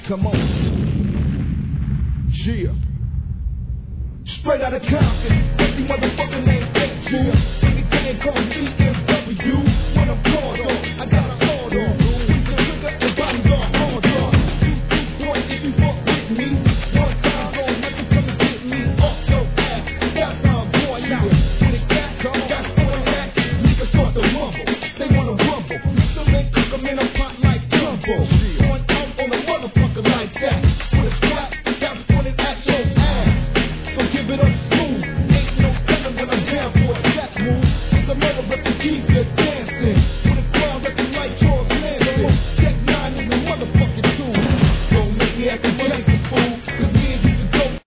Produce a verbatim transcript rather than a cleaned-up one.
Come on. Yeah. Straight out of Compton. Fifty motherfucking named Fake.